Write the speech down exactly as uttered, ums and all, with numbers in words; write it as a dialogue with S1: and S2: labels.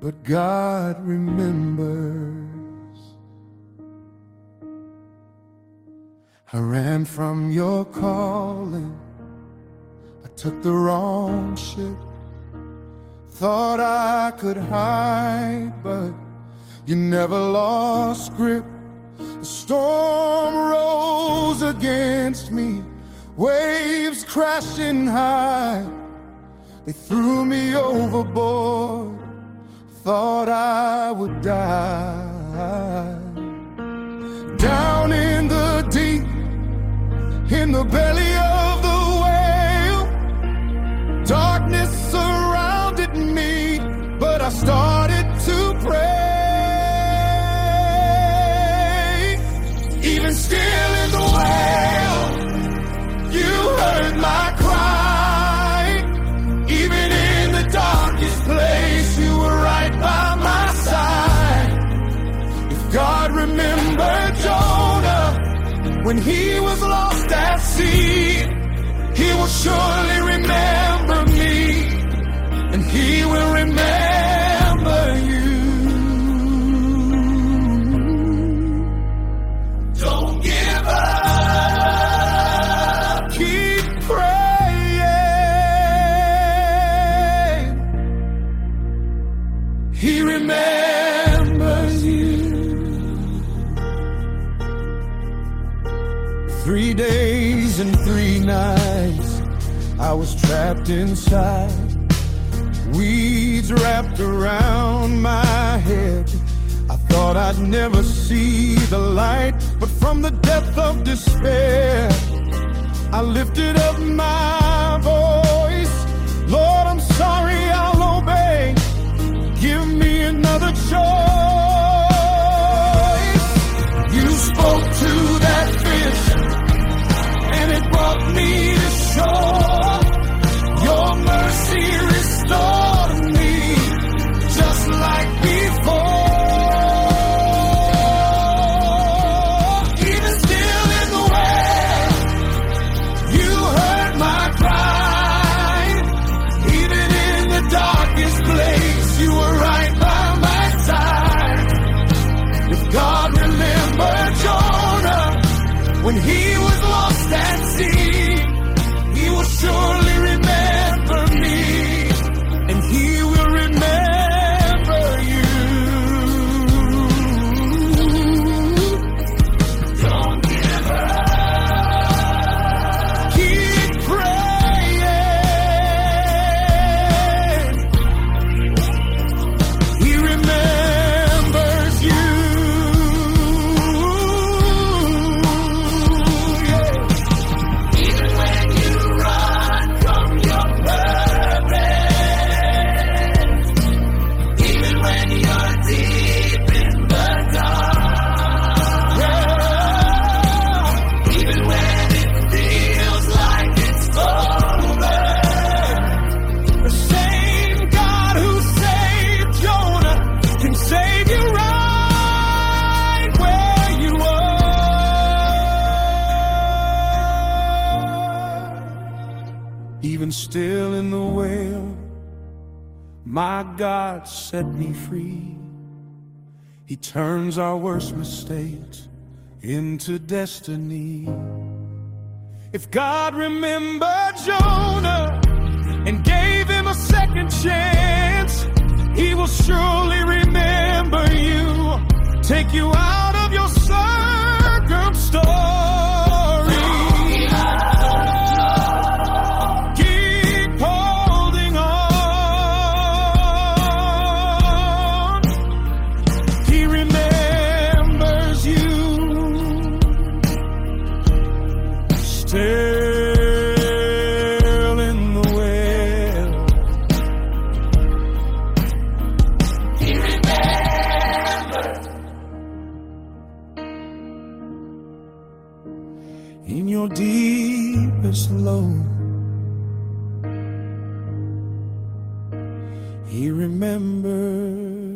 S1: but God remembers. I ran from your calling, I took the wrong ship. Thought I could hide, but you never lost grip. The storm rose against me, waves crashing high. They threw me overboard, thought I would die. Down in the deep, in the belly of the whale, darkness surrounded me, but I started to pray. Even still in the whale, you heard my cry. Even in the darkest place, you were right by my side. If God remembered Jonah when he was lost at sea, he will surely remember me, and he will remember you. Don't give up, keep praying. He remembers you. Three days and three nights I was trapped inside, weeds wrapped around my head. I thought I'd never see the light, but from the depth of despair I lifted up my voice. Lord, I'm sorry, I'll obey. Give me another choice. You spoke to that fish and it brought me to shore. Your mercy restored me just like before. Even still in the whale, you heard my cry. Even in the darkest place, you were right by my side. If God remembered Jonah when he was lost at sea, he will surely remember me, and he will remember you. Don't give up, keep praying. He remembers you. Yeah. Even when you run from your purpose, even when you're deep in the dark, yeah. Even when it feels like it's over, the same God who saved Jonah can save you right where you are. Even still in the whale, my God set me free. He turns our worst mistakes into destiny. If God remembered Jonah and gave him a second chance, he will surely remember you, take you out of your circum story. Keep holding on. He remembers you. Still in the well, he remembers. In your deepest low, he remembers.